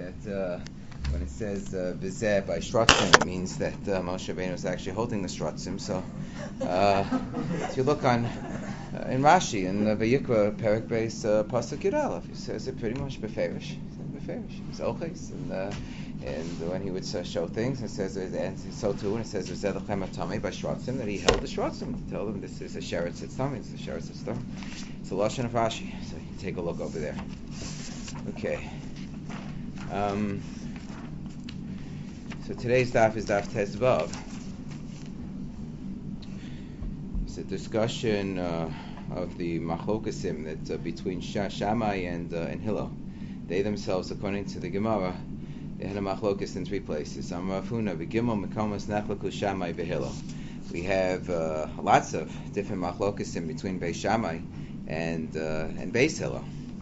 that when it says Vizeh by Shratzim, it means that Moshe Rabbeinu is actually holding the Shratzim. So if you look on in Rashi, in Vayikra, Perek Beis, Pasuk Yud Aleph, he says it pretty much beferish. It's Oches, and when he would show things, it says, and so too when it says Vizeh Lechem Atami by Shratzim, that he held the Shratzim to tell them this is a Sheretz Tzitami, it's a Sheretz Tzitami. It's a Lashon of Rashi, so you can take a look over there. Okay. So today's daf is daf Tes Vav. It's a discussion of the machlokesim that between Shammai and Hillel. They themselves, according to the Gemara, they had a machlokes in three places. Amrafuna v'gimel mekomos nechlaku Shammai v'Hillel. We have lots of different machlokesim between Beis Shammai and Beis Hillel.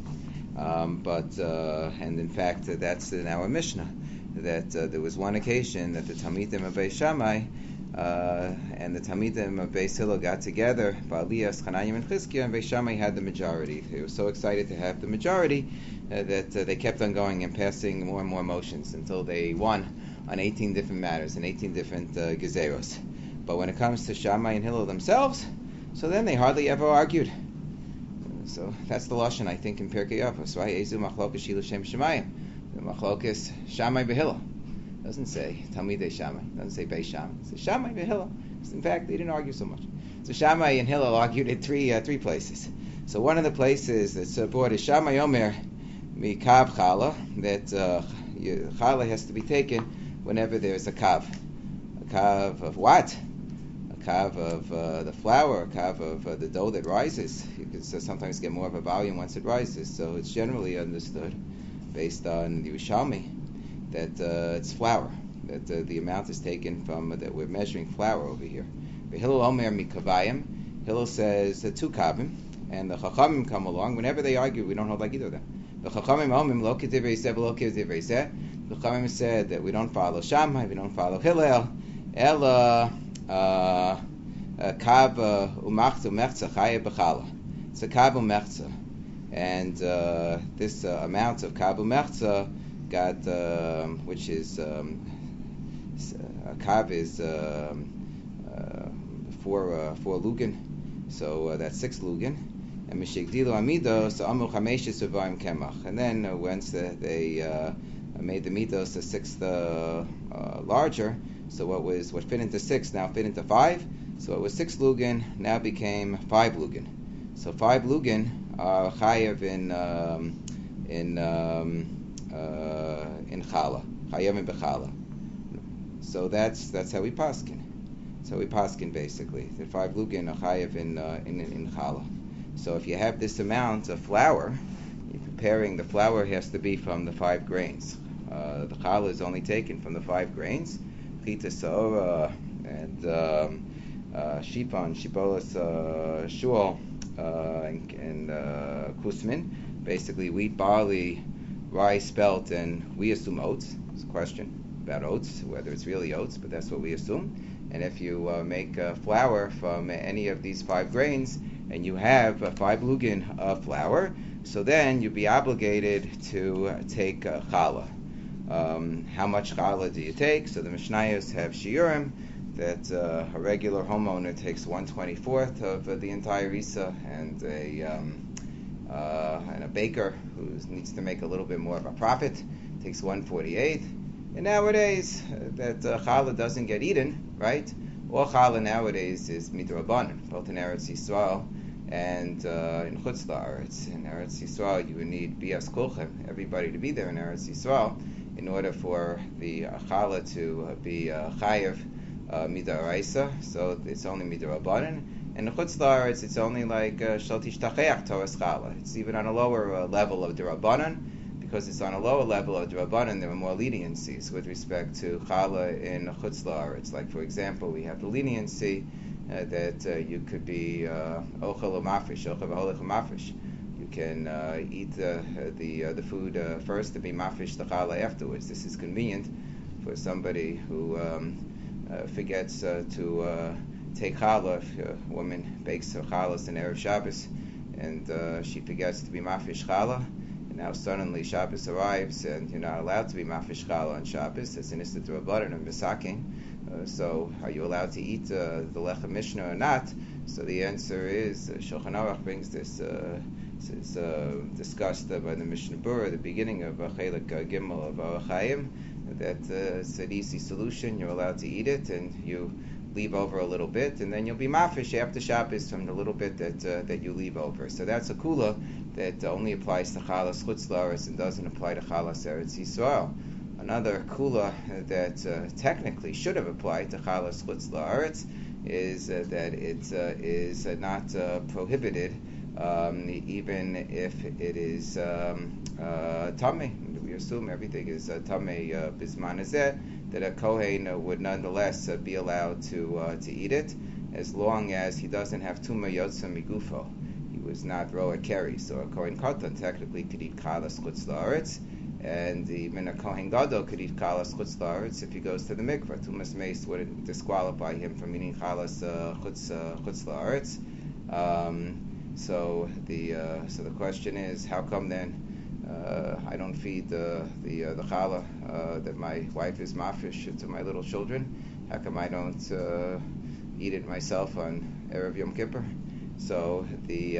And in fact, that's in our Mishnah, that there was one occasion that the Talmidim of Beis Shammai and the Talmidim of Beis Hillel got together, Ba'aliyas, Chananyim, and Chizkiah, and Beis Shammai had the majority. They were so excited to have the majority that they kept on going and passing more and more motions until they won on 18 different matters and 18 different gezeros. But when it comes to Shammai and Hillel themselves, so then they hardly ever argued. So that's the lashon, I think, in Pirkei Avos, right? Ezu machlokas shilu shem shemayim. The machlokas Shammai v'Hillel. Doesn't say Talmidei Shammai. Doesn't say Beis Shammai. It says Shammai v'Hillel. In fact, they didn't argue so much. So Shammai and Hillel argued at three places. So one of the places that's brought is Shammai Omer mikav chala, that chala has to be taken whenever there's a kav. A kav of what? Kav of the flour, a kav of the dough that rises. You can sometimes get more of a volume once it rises. So it's generally understood, based on the Yerushalmi, that it's flour, that the amount is taken from, that we're measuring flour over here. Hillel Omer mikavayim. Hillel says 2 kavim, and the Chachamim come along. Whenever they argue, we don't hold like either of them. The Chachamim Omim lo k'divrei zeh v'lo k'divrei zeh. The Chachamim said that we don't follow Shammai, we don't follow Hillel, Ela kav umachzu mechza chayev b'chala. It's a kav umechza, and this amount of kav umechza got, which is a kav is 4 lugin, so that's 6 lugin, and mishigdilu amidos amu chameshes uvarim kemach, and then once they made the midos the 6th larger, so what fit into 6 now fit into 5. So it was 6 lugin, now became 5 lugin. So 5 lugin are chayev in chala, chayev in bechala. So that's how we paskin. So we paskin basically that 5 lugin are chayev in chala. So if you have this amount of flour, you're preparing, the flour has to be from the 5 grains. The chala is only taken from the 5 grains, chita saora and shipon, shibolas, shul, and kusmin, basically wheat, barley, rice, spelt, and we assume oats. It's a question about oats, whether it's really oats, but that's what we assume. And if you make flour from any of these 5 grains, and you have 5 lugin of flour, so then you'd be obligated to take challah. How much challah do you take? So the Mishnayos have shiurim, that a regular homeowner takes 1/24 of the entire Isa, and a baker who needs to make a little bit more of a profit takes 1/48. And nowadays, that challah doesn't get eaten, right? All challah nowadays is midrabanan, both in Eretz Yisrael and in Chutz La'aretz. In Eretz Yisrael, you would need bias kulchem, everybody to be there in Eretz Yisrael, in order for the challah to be chayev midaraisa, so it's only midarabanan. And in Chutz La'aretz, it's only like shel tishtacheach Torah's challah. It's even on a lower level of derabanan. Because it's on a lower level of derabanan, there are more leniencies with respect to challah in Chutz La'aretz. Like, for example, we have the leniency that you could be ochel u'mafresh, ochel v'holech u'mafresh. You can eat the food first and be mafresh the challah afterwards. This is convenient for somebody who forgets to take challah. If a woman bakes her challahs in Erev Shabbos and she forgets to be mafresh challah, and now suddenly Shabbos arrives and you're not allowed to be mafish challah on Shabbos. It's an issa d'rabbanan and misaking. So are you allowed to eat the lechem mishnah or not? So the answer is Shulchan Aruch brings this. It's discussed by the Mishnah Berurah at the beginning of Chelik Gimel of Orach Chaim, that it's an easy solution. You're allowed to eat it, and you leave over a little bit, and then you'll be mafish after Shabbos from the little bit that you leave over. So that's a kula that only applies to chalas chutz la'aretz and doesn't apply to chalas eretz Yisrael. Another kula that technically should have applied to chalas chutz la'aretz is that it is not prohibited, even if it is tamei. We assume everything is tamei bisman hazeh, that a kohen would nonetheless be allowed to eat it, as long as he doesn't have tumah yotza migufo. He was not roa keri, so a kohen katan technically could eat chalas chutz la'aretz, and even a kohen gadol could eat chalas chutz la'aretz if he goes to the mikvah. Tumas meis wouldn't disqualify him from eating chalas chutz la'aretz. So the question is, how come then I don't feed the challah that my wife is mafish to my little children? How come I don't eat it myself on Erev Yom Kippur? So the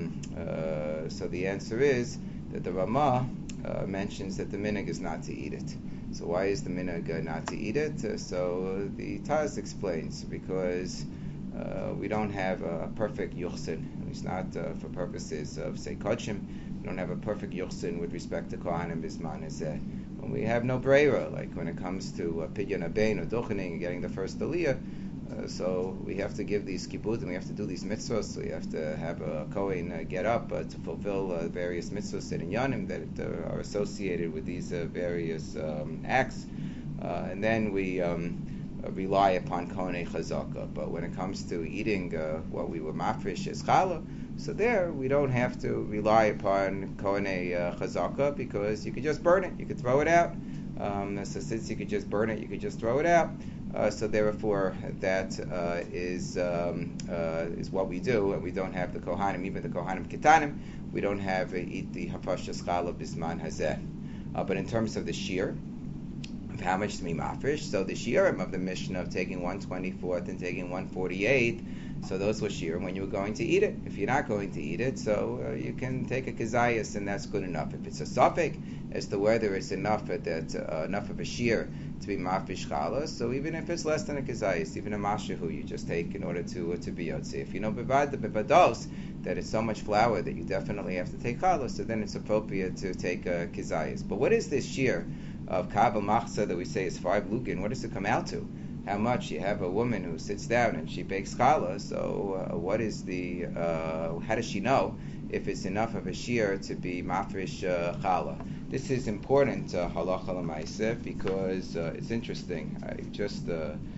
answer is that the Ramah mentions that the minhag is not to eat it. So why is the minhag not to eat it? So the Taz explains, because we don't have a perfect yuchsin, at least not for purposes of say kodshim. We don't have a perfect yuchsin with respect to kohanim bisman hazeh. When we have no breira, like when it comes to pidyon abein or duchening and getting the first aliyah, so we have to give these kibbutz and we have to do these mitzvahs. So we have to have a kohen get up to fulfill various mitzvahs and inyanim that are associated with these various acts, and then we rely upon kohenei chazaka. But when it comes to eating what we were mafresh as challah, so there we don't have to rely upon kohenei chazaka, because you could just burn it, you could throw it out. So since you could just burn it, you could just throw it out. So therefore, that is what we do, and we don't have the kohanim, even the kohanim ketanim, we don't have eat the hafashas challah bisman hazeh. But in terms of the shear, of how much to be mafresh, so the shiurim of the Mishnah of taking 1/24 and taking 1/48, so those were shiurim when you were going to eat it. If you're not going to eat it, so you can take a kazayas, and that's good enough. If it's a suffix as to whether it's enough of a shear to be mafresh challah, so even if it's less than a kazayas, even a mashahu, you just take in order to be yotze. If you know bevados that it's so much flour that you definitely have to take challah, so then it's appropriate to take a kazayas. But what is this shear of kava machza that we say is 5 lugin? What does it come out to? How much? You have a woman who sits down and she bakes challah, so what is the how does she know if it's enough of a shear to be mafresh challah? This is important halacha l'maaseh, because it's interesting. I just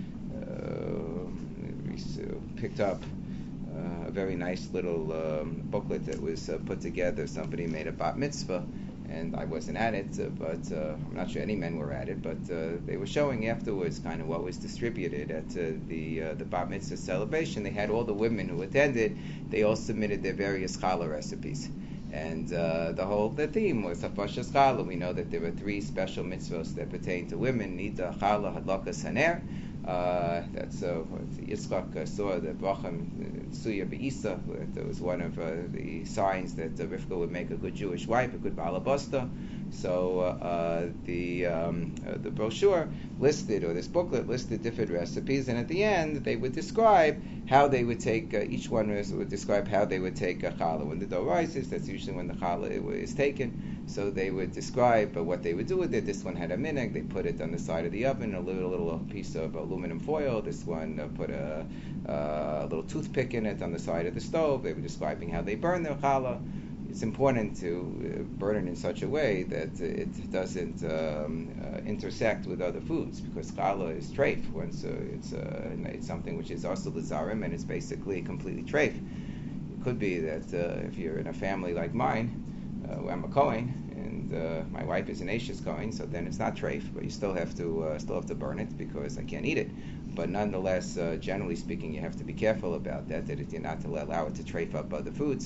picked up a very nice little booklet that was put together. Somebody made a bat mitzvah, and I wasn't at it, but I'm not sure any men were at it, but they were showing afterwards kind of what was distributed at the bat mitzvah celebration. They had all the women who attended, they all submitted their various challah recipes. And the theme was hafashas challah. We know that there were 3 special mitzvahs that pertain to women: nida, challah, hadlakas haner. That's Yitzchak saw the bracham suya beisa. That was one of the signs that Rivka would make a good Jewish wife, a good balabasta. So the brochure listed, or this booklet listed, different recipes, and at the end they would describe how they would take. Each one would describe how they would take a challah. When the dough rises, that's usually when the challah is taken. So they would describe what they would do with it. This one had a minhag; they put it on the side of the oven, a little piece of aluminum foil. This one put a little toothpick in it on the side of the stove. They were describing how they burn their challah. It's important to burn it in such a way that it doesn't intersect with other foods, because challah is treif. It's something which is also l'zarim, and it's basically completely treif. It could be that if you're in a family like mine, where I'm a kohen, and my wife is an Ashes kohen, so then it's not treif, but you still have to burn it, because I can't eat it. But nonetheless, generally speaking, you have to be careful about that you're not to allow it to treif up other foods.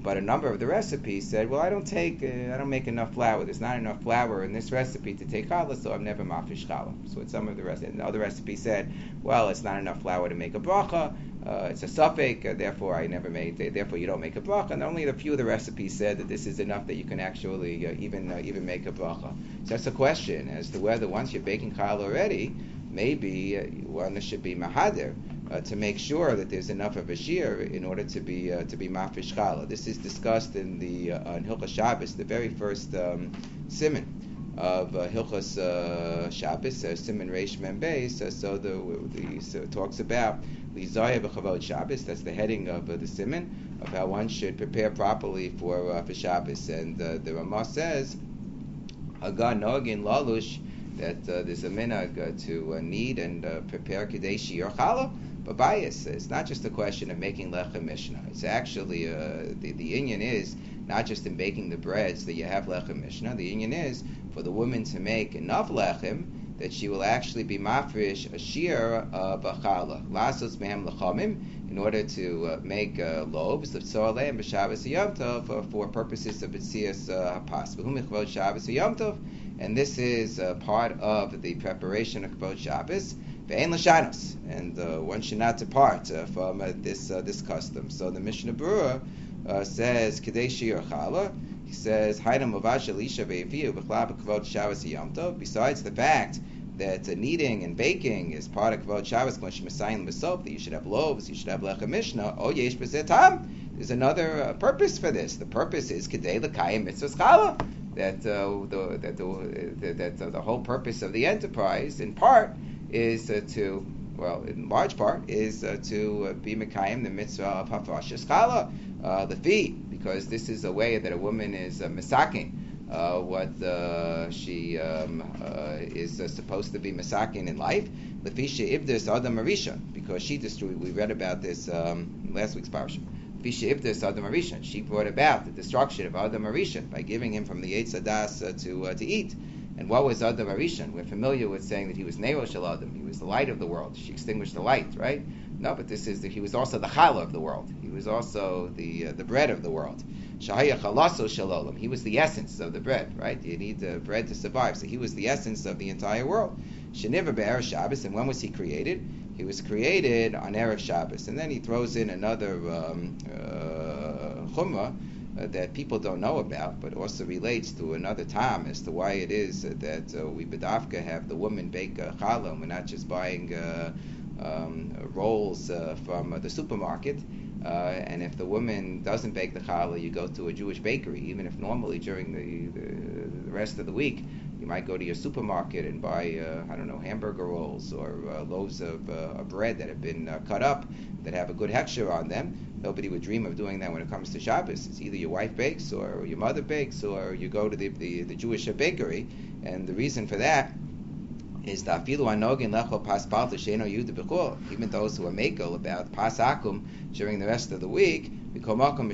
But a number of the recipes said, well, I don't make enough flour. There's not enough flour in this recipe to take challah, so I'm never mafish challah. So with some of the rest, and the other recipe said, well, it's not enough flour to make a bracha. It's a suffix, therefore I never made. Therefore you don't make a bracha. And only a few of the recipes said that this is enough that you can actually even make a bracha. So that's a question as to whether once you're baking challah already, maybe one should be mahader to make sure that there's enough of a shear in order to be mafish challah. This is discussed in the in Hilchos Shabbos, the very first siman of Hilchos Shabbos, siman Reish Mem Beis. So talks about Lizaya b'chavod Shabbos. That's the heading of the siman of how one should prepare properly for Shabbos. And the Ramah says, Hagan Nogin Lalush, that there's a minhag to knead and prepare kadeshi or challah. But bias, it's not just a question of making lechem mishnah. It's actually the inyan is not just in baking the breads that you have lechem mishnah. The inyan is for the woman to make enough lechem that she will actually be mafresh a shear of a challah. Lasos mehem lechamim, in order to make loaves of tzorleh and b'Shabbos Yom Tov for purposes of b'tzias hapas. V'hu michvod Shabbos Yom Tov, and this is part of the preparation of Kvod Shabbos. Ve'en l'shanos, and one should not depart from this custom. So the Mishnah Berurah says Kadeshi or Challah. He says Hainam Mavash Elisha ve'Aviu b'Chlab Kvod Shabbos Yom Tov. Besides the fact that kneading and baking is part of Kvod Shabbos, that you should have loaves, you should have lechem mishnah. Oh yesh b'zeh tam. There's another purpose for this. The purpose is Kedei l'kayim mitzvahs Challah. That the whole purpose of the enterprise, in part, is in large part, is to be mekayim the mitzvah of hafashas challah, the fee, because this is a way that a woman is misaking what she is supposed to be misaking in life. Lefisha ivdus adam arisha, because she destroyed. We read about this last week's parasha. She brought about the destruction of Adam Arishan by giving him from the Eitz Hadas to eat. And what was Adam Arishan? We're familiar with saying that he was Nero Shel Adam. He was the light of the world. She extinguished the light, right? No, but he was also the challah of the world. He was also the bread of the world. Shahaya chalaso shel olam. He was the essence of the bread, right? You need bread to survive. So he was the essence of the entire world. Sheniva be'erev Shabbos. And when was he created? He was created on Erev Shabbos. And then he throws in another chumrah that people don't know about, but also relates to another time as to why it is that we bedavka have the woman bake challah, and we're not just buying rolls from the supermarket. And if the woman doesn't bake the challah, you go to a Jewish bakery, even if normally during the rest of the week you might go to your supermarket and buy, hamburger rolls or loaves of bread that have been cut up, that have a good hechsher on them. Nobody would dream of doing that when it comes to Shabbos. It's either your wife bakes or your mother bakes, or you go to the Jewish bakery. And the reason for that is that even those who are makel about pasakum during the rest of the week, when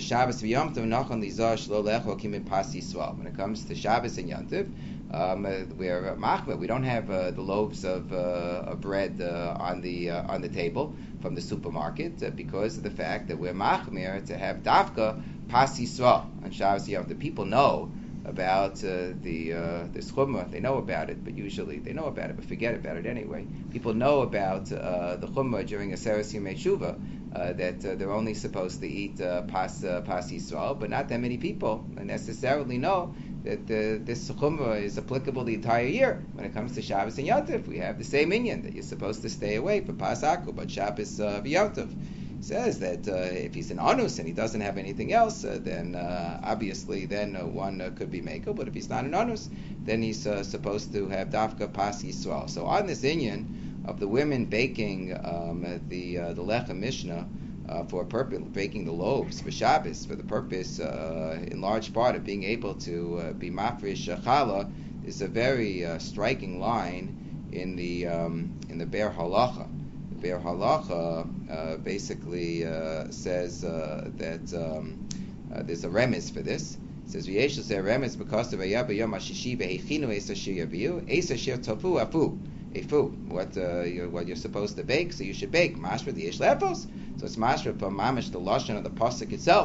it comes to Shabbos and Yom Tov, we're machmer. We don't have the loaves of bread on the table from the supermarket because of the fact that we're machmer to have dafka pas Yisrael on Shabbos Yom Tov. People know about the chumrah. They know about it, but usually they know about it, but forget about it anyway. People know about the chumrah during a Aseret Yemei Tshuva, that they're only supposed to eat pas Yisrael, but not that many people necessarily know that this chumrah is applicable the entire year. When it comes to Shabbos and Yom Tov, we have the same inyan that you're supposed to stay away for pas Aku, but Shabbos Yom Tov says that if he's an anus and he doesn't have anything else, then obviously then one could be makel. But if he's not an anus, then he's supposed to have dafka pas Yisrael. So on this inyan of the women baking the lechem mishnah for purpose, baking the loaves for Shabbos for the purpose, in large part, of being able to be mafresh challah, is a very striking line in the Be'er Halacha. Be'er Halacha basically says that there's a remez for this. It says v'yesh l'zeh remez because of v'yah b'yom hashishi v'heichinu eis asher yaviu eis asher tofu afu efu. What you're supposed to bake, so you should bake mashra the yesh lefos. So it's mashra from mamish the lashon of the pasuk itself.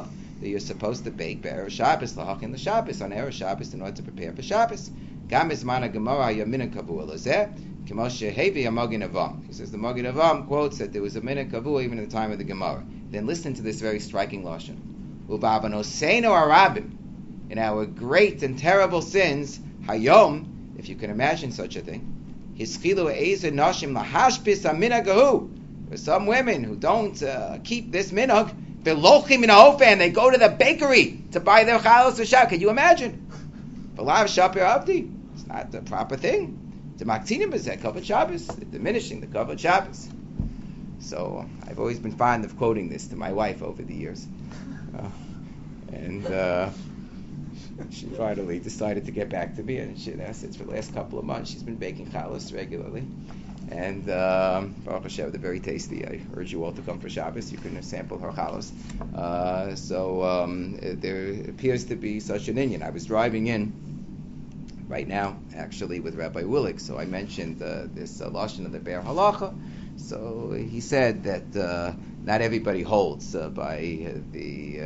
that you're supposed to bake be'erev Shabbos, lahachin the Shabbos, on erev Shabbos in order to prepare for Shabbos. Gam bizman ha'gemara yamin kavua lezeh, k'mo shehevi ha'magin avam. He says the Magin Avam quotes that there was a minhag kavua even in the time of the Gemara. Then listen to this very striking lashon. U'ba'avanoseinu arabim, in our great and terrible sins, hayom, if you can imagine such a thing, hischilu ezer nashim lahashpis ha'minhag hahu. There are some women who don't keep this minhag. Velochim in a and they go to the bakery to buy their chalos v'shab. Can you imagine? V'lav shapir avdi. It's not the proper thing. The maktinim b'zeh kavod Shabbos, diminishing the kavod Shabbos. So I've always been fond of quoting this to my wife over the years, and she finally decided to get back to me, and that's it. For the last couple of months, she's been baking chalos regularly. And Baruch Hashem, they're very tasty. I urge you all to come for Shabbos. You can sample her chalos. So there appears to be such an inyan. I was driving in right now, actually, with Rabbi Willig. So I mentioned this lashon of the Be'er Halacha. So he said that not everybody holds by the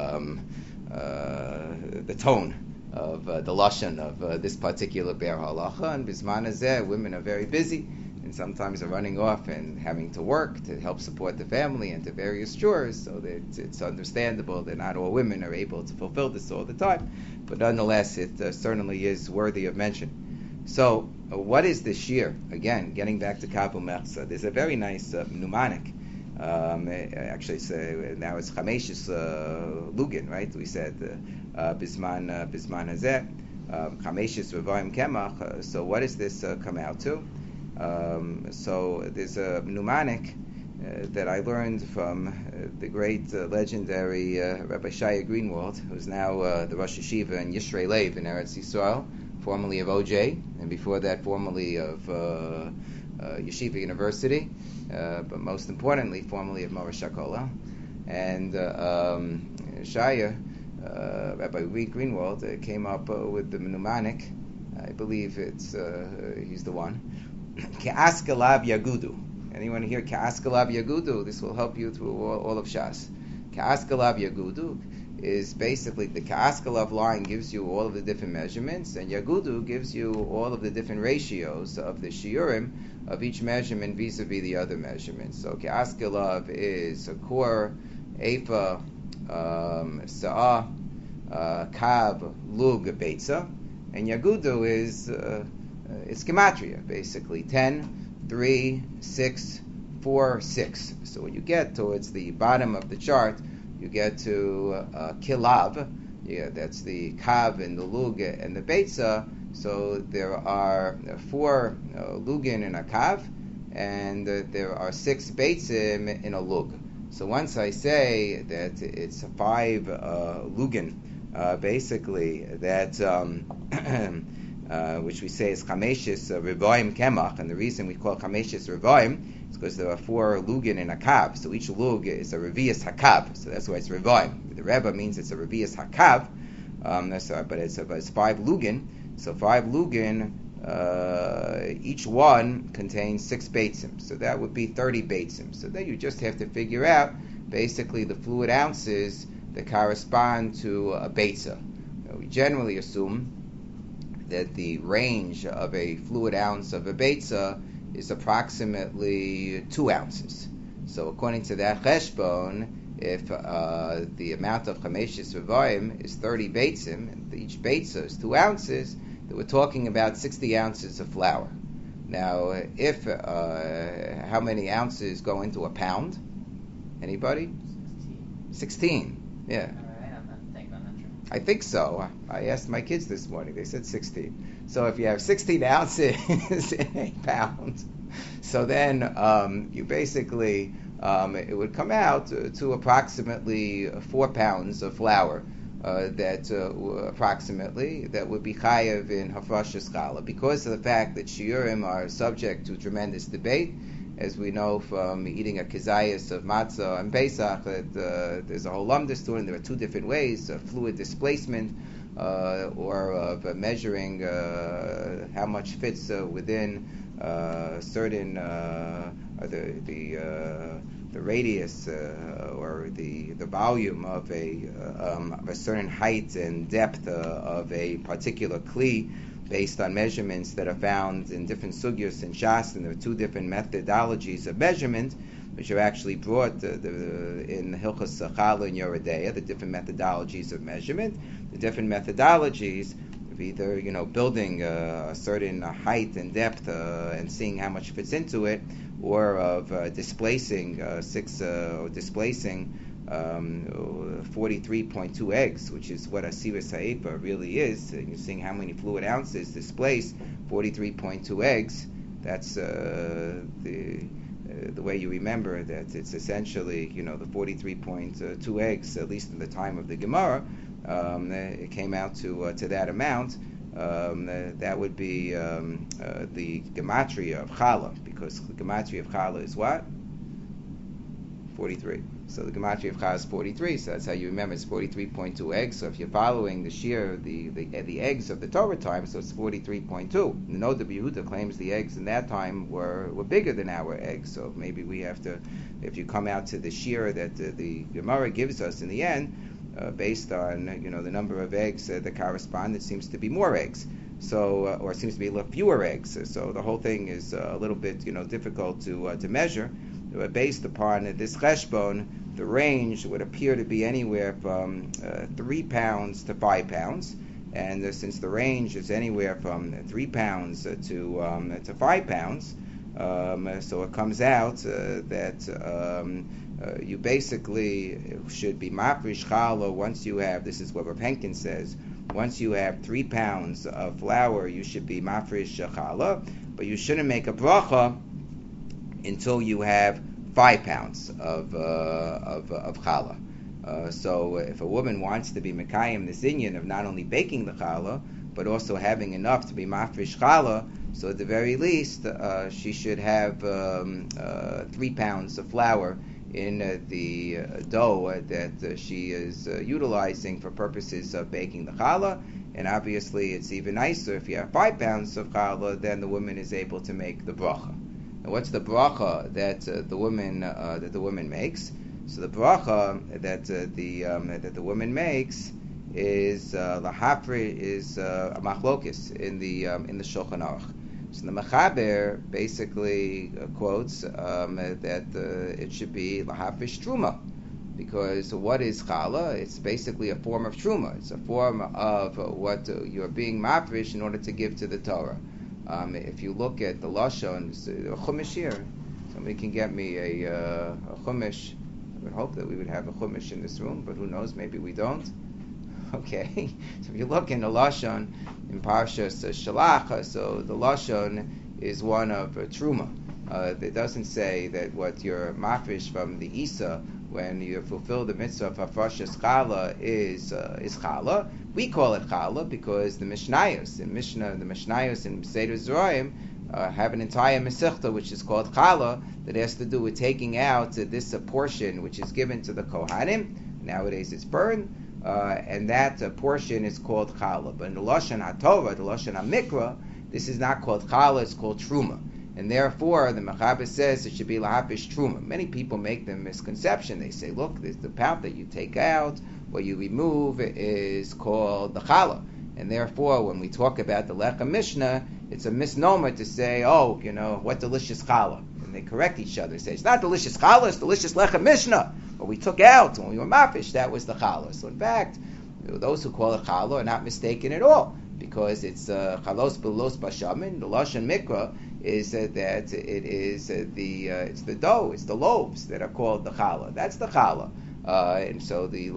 tone of the lashon of this particular Be'er Halacha. And Bizman Hazeh, women are very busy. And sometimes are running off and having to work to help support the family and to various chores, so that it's understandable that not all women are able to fulfill this all the time. But nonetheless, it certainly is worthy of mention. So, what is this year? Again, getting back to Kavu Mechza, there's a very nice mnemonic. Actually, now it's Chameshis Lugin, right? We said Bisman Hazeh, Chameshis Revaim Kemach. So, what does this come out to? So there's a mnemonic that I learned from the great legendary Rabbi Shaya Greenwald, who's now the Rosh Yeshiva in Yishrei Lev in Eretz Yisrael, formerly of OJ, and before that formerly of Yeshiva University, but most importantly formerly of Morash HaKolah. And Shaya, Rabbi Greenwald, came up with the mnemonic. I believe it's he's the one. Ka'askalav Yagudu. Anyone here? Ka'askalav Yagudu. This will help you through all of Shas. Ka'askalav Yagudu is basically the Ka'askalav line gives you all of the different measurements, and Yagudu gives you all of the different ratios of the shiurim of each measurement vis-a-vis the other measurements. So Ka'askalav is a core, efa, sa'ah, kav, lug, beitza, and Yagudu is it's gematria, basically 10, 3, 6, 4, 6. So when you get towards the bottom of the chart, you get to kilav. Yeah, that's the kav and the lug and the beitza. So there are 4 lugin in a kav, and there are 6 beitzim in a lug. So once I say that it's 5 lugin, basically that which we say is chameshis revaim kemach, and the reason we call chameshis revaim is because there are 4 lugin in a kav. So each lug is a revius hakav. So that's why it's revaim. The Rebbe means it's a revius hakav. But it's 5 lugin. So 5 lugin, each one contains 6 beitzim. So that would be 30 beitzim. So then you just have to figure out basically the fluid ounces that correspond to a beitza. We generally assume that the range of a fluid ounce of a beitza is approximately 2 ounces. So according to that cheshbon, if the amount of chameshis revaim is 30 beitzim, and each beitza is 2 ounces, then we're talking about 60 ounces of flour. Now, if how many ounces go into a pound? Anybody? 16. Yeah. I think so. I asked my kids this morning. They said 16. So if you have 16 ounces in a pound, so then you basically, it would come out to approximately 4 pounds of flour that approximately that would be chayav in hafrashas challah. Because of the fact that shiurim are subject to tremendous debate, as we know from eating a kizayas of matzah and Pesach, that there's a whole lumdus to it, and there are 2 different ways, fluid displacement or of measuring how much fits within certain radius or the volume of a certain height and depth of a particular kli based on measurements that are found in different sugyos and shas, and there are two different methodologies of measurement which are actually brought in Hilchos Chala and Yoreh De'ah, the different methodologies of measurement, the different methodologies of either building a certain height and depth and seeing how much fits into it, or of displacing 43.2 eggs, which is what a Siris Ha'efa really is. You're seeing how many fluid ounces displace 43.2 eggs. That's the way you remember that it's essentially, the 43.2 eggs, at least in the time of the Gemara, it came out to that amount. That would be the gematria of challah, because the gematria of challah is what? 43. So the gematria of challah is 43. So that's how you remember. It's 43.2 eggs. So if you're following the shear, the eggs of the Torah time, so it's 43.2. The Noda B'Yehuda claims the eggs in that time were bigger than our eggs. So maybe we have to, if you come out to the shear that the Gemara gives us in the end, based on the number of eggs that correspond, it seems to be more eggs. So, or it seems to be fewer eggs. So the whole thing is a little bit difficult to measure. Based upon this cheshbon, the range would appear to be anywhere from 3 pounds to 5 pounds, and since the range is anywhere from 3 pounds to 5 pounds, so it comes out that you basically should be mafresh challah once you have, this is what Rav Henkin says, once you have 3 pounds of flour, you should be mafresh challah, but you shouldn't make a bracha until you have 5 pounds of challah. So if a woman wants to be mekayim this inyan of not only baking the challah, but also having enough to be mafresh challah, so at the very least, she should have 3 pounds of flour in the dough that she is utilizing for purposes of baking the challah. And obviously, it's even nicer if you have 5 pounds of challah, then the woman is able to make the bracha. Now, what's the bracha that the woman makes? So the bracha that the woman makes is lahafri is a machlokis in the Shulchan Aruch. So the Mechaber basically quotes that it should be lahafish truma, because what is challah? It's basically a form of truma. It's a form of what you're being mafresh in order to give to the Torah. If you look at the lashon, a chumash here. Somebody can get me a chumash. I would hope that we would have a chumash in this room, but who knows? Maybe we don't. Okay, so if you look in the lashon in Parshas Shalach, so the lashon is one of truma. It doesn't say that what you're mafresh from the Isa when you fulfill the mitzvah of hafrashas challah is challah. We call it challah because the Mishnayos in Seder Zoroim have an entire mesechta which is called challah that has to do with taking out this portion which is given to the Kohanim. Nowadays it's burned. And that portion is called challah. But in the Lashon HaTorah, the Lashon HaMikra, this is not called challah, it's called truma. And therefore, the Mechaber says it should be lahapish truma. Many people make the misconception. They say, look, the part that you take out, what you remove, is called the challah. And therefore, when we talk about the Lechem Mishnah, it's a misnomer to say, what delicious challah. And they correct each other. They say, it's not delicious challah, it's delicious Lechem Mishnah. What we took out when we were mafish, that was the challah. So in fact, those who call it challah are not mistaken at all, because it's chalos belos bashamin. The lashon mikra is that it is it's the dough, it's the loaves that are called the challah. That's the challah. And so the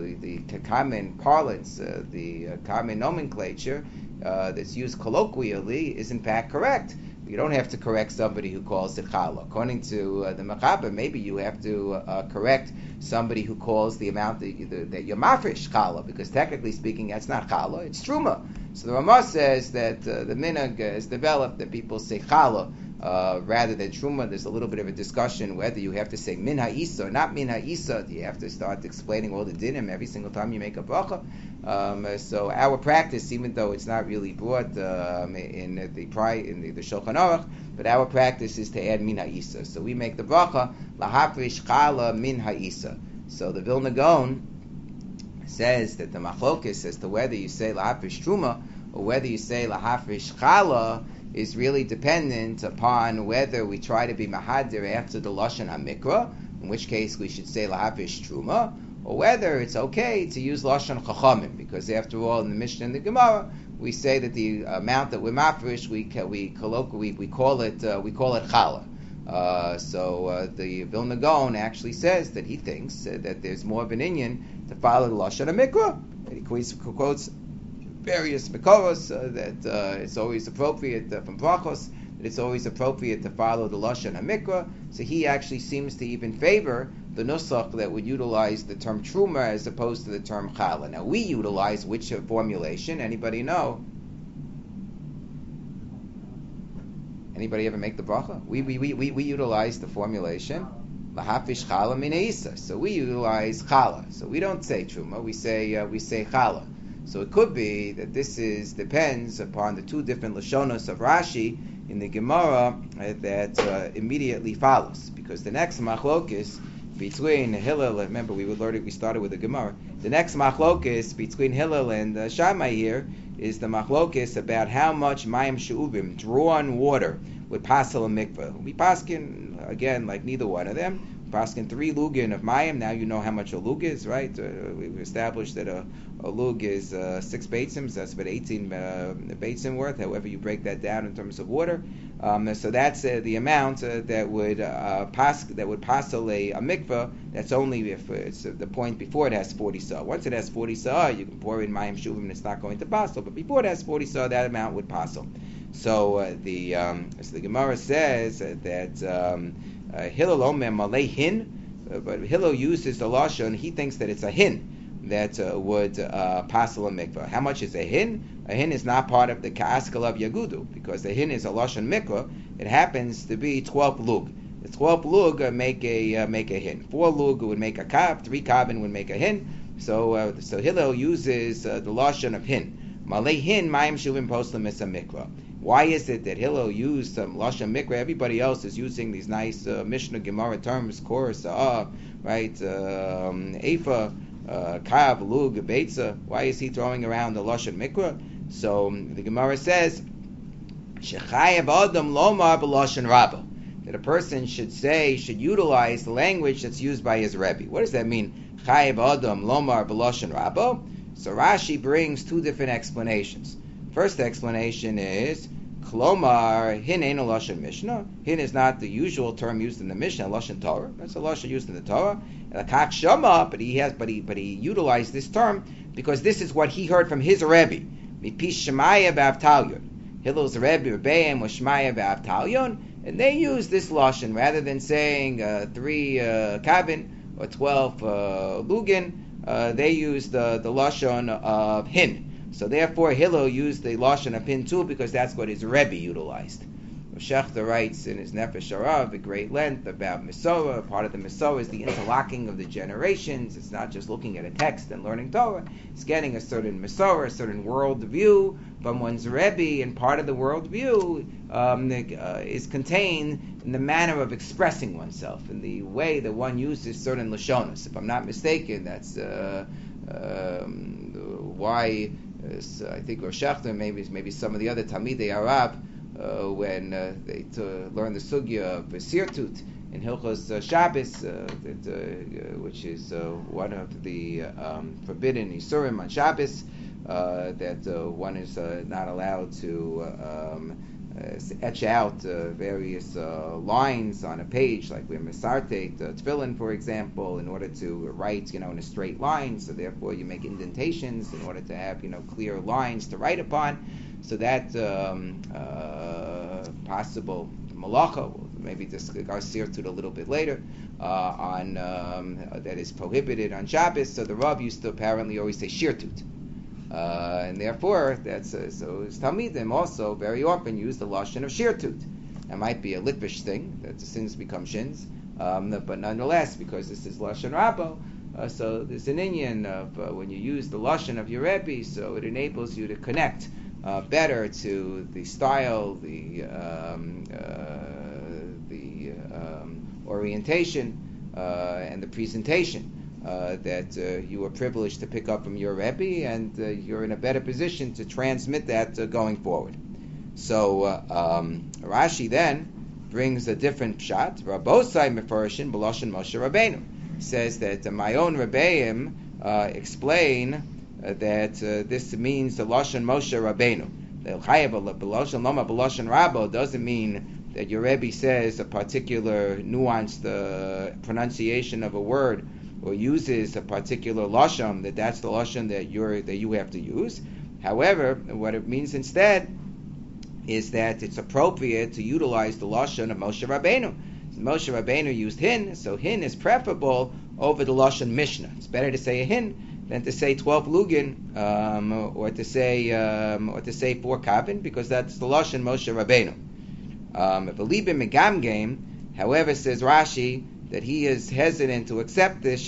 common parlance, the common nomenclature that's used colloquially is in fact correct. You don't have to correct somebody who calls it challah. According to the Mechaber, maybe you have to correct somebody who calls the amount that you're mafresh challah, because technically speaking, that's not challah, it's truma. So the Ramah says that the minhag has developed that people say challah rather than truma. There's a little bit of a discussion whether you have to say min ha'isa or not min ha'isa. Do you have to start explaining all the dinim every single time you make a bracha? So our practice, even though it's not really brought in the Shulchan Aruch, but our practice is to add min ha'isa. So we make the bracha lahafrish chala min ha'isa. So the Vilna Gaon says that the machlokes as to whether you say lahafrish truma or whether you say lahafrish chala is really dependent upon whether we try to be mahadir after the lashon hamikra, in which case we should say lahafrish truma, or whether it's okay to use lashon chachamim, because after all, in the Mishnah and the Gemara, we say that the amount that we're mafresh, we call it chala. So the Vilna Gaon actually says that he thinks that there's more of an inyan to follow the lashon hamikra. He quotes various mikoros that it's always appropriate from brachos, that it's always appropriate to follow the lashon hamikra. So he actually seems to even favor the nusach that would utilize the term truma as opposed to the term chala. Now we utilize which formulation? Anybody know? Anybody ever make the bracha? We utilize the formulation lahafish chala min ha'isa. So we utilize chala. So we don't say truma. We say chala. So it could be that this depends upon the two different lashonos of Rashi in the Gemara that immediately follows, because the next machlokes between Hillel, remember we started with the Gemara. The next machlokes between Hillel and Shammai here is the machlokes about how much mayim she'uvim, drawn water, would pasel a mikveh. We paskin again like neither one of them. Paskin 3 lugin of mayim. Now you know how much a lug is, right? We've established that a lug is 6 beitzim. That's about 18 beitzim worth. However you break that down in terms of water. So that's the amount that would pasel a mikveh. That's only if it's the point before it has 40 sah. Once it has 40 sah, you can pour in mayim shuvim and it's not going to pasel. But before it has 40 sah, that amount would pasel. So the Gemara says that Hillel omer malei hin, but Hillel uses the lashon. He thinks that it's a hin that would pasel a mikvah. How much is a hin? A hin is not part of the ka'askal of Yagudu, because the hin is a lashon mikvah. It happens to be 12 lug. The 12 lug make a hin. 4 lug would make a kav. 3 kavin would make a hin. So Hillel uses the lashon of hin. Malei hin mayim shuvim poslim is a mikvah. Why is it that Hillel used lashon mikra? Everybody else is using these nice Mishnah Gemara terms, kor, sa'ah, right? Efa, kav, lug, beitza. Why is he throwing around the lashon mikra? So the Gemara says, shechayev adam lomar b'lashon rabba, that a person should utilize the language that's used by his rebbe. What does that mean? Chayev adam lomar b'lashon rabba. So Rashi brings 2 different explanations. First explanation is Klomar hin ein a lashon Mishnah. Hin is not the usual term used in the Mishnah, lashon Torah. That's a lashon used in the Torah. Kach shama, but he utilized this term because this is what he heard from his Rebbe. Mipish Shemaya b'Avtalyon. Hillel's Rebbe Rebbeim was Shemaya b'Avtalyon, and they use this lashon rather than saying 3 kabin or 12 lugin. They use the lashon of hin. So therefore, Hillel used the lashon of hin too, because that's what his Rebbe utilized. Shechter writes in his Nefesh Harav at great length about Mesorah. Part of the Mesorah is the interlocking of the generations. It's not just looking at a text and learning Torah. It's getting a certain Mesorah, a certain world view from one's Rebbe, and part of the world view is contained in the manner of expressing oneself, in the way that one uses certain lashonos. If I'm not mistaken, that's why I think Rosh Hashanah, maybe some of the other Talmidei Arab, when they learn the sugya of Sirtut in Hilchos Shabbos, which is one of the forbidden Isurim on Shabbos, that one is not allowed to etch out various lines on a page, like we're Mesarte Tefillin, for example, in order to write, in a straight line. So therefore, you make indentations in order to have, clear lines to write upon. So that possible malacha, we'll maybe discuss Sirtut a little bit later, on that is prohibited on Shabbos. So the Rav used to apparently always say Shirtut. And therefore, that's so Talmidim also very often use the lashon of shirtut. It might be a litvish thing, that the sins become shins, but nonetheless, because this is Lashon Rabbo, so there's an inyan of when you use the Lashon of your Rebbe, so it enables you to connect better to the style, the orientation, and the presentation that you were privileged to pick up from your Rebbe, and you're in a better position to transmit that going forward. So Rashi then brings a different pshat. Rabbosai mefarshim b'lashon Moshe Rabbeinu. Says that my own Rebbeim explain that this means the Lashon Moshe Rabbeinu. The B'lashon Lama B'lashon Rabbo doesn't mean that your Rebbe says a particular nuanced pronunciation of a word or uses a particular lashon, that's the lashon that you have to use. However, what it means instead is that it's appropriate to utilize the lashon of Moshe Rabbeinu. Moshe Rabbeinu used hin, so hin is preferable over the lashon Mishnah. It's better to say a hin than to say 12 lugin, or to say 4 kabin, because that's the lashon Moshe Rabbeinu. Belibim megamgam, however, says Rashi that he is hesitant to accept this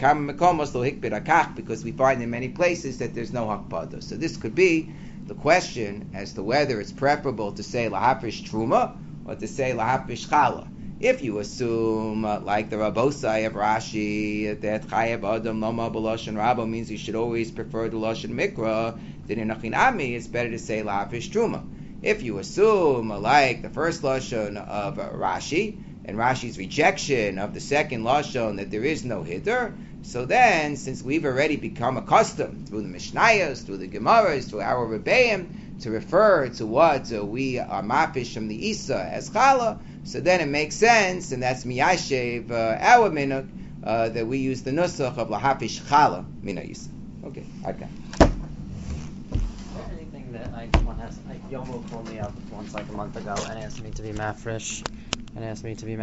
because we find in many places that there's no hakpada. So this could be the question as to whether it's preferable to say lahafish truma or to say lahafish chala. If you assume, like the Rabbosai of Rashi, that chayav adam loma b'lashon rabbo means you should always prefer the lashon mikra, then in achinami it's better to say lahafish truma. If you assume, like the first lashon of Rashi, and Rashi's rejection of the second lashon that there is no hider, so then, since we've already become accustomed through the Mishnayos, through the Gemaras, through our Rebbeim, to refer to what we are mafish from the Isa as chala, so then it makes sense, and that's miyashev our minuk, that we use the nusach of lahafish chala mina Isa. Okay, okay. Anything that one has, Yomo called me up once like a month ago and asked me to be mafresh,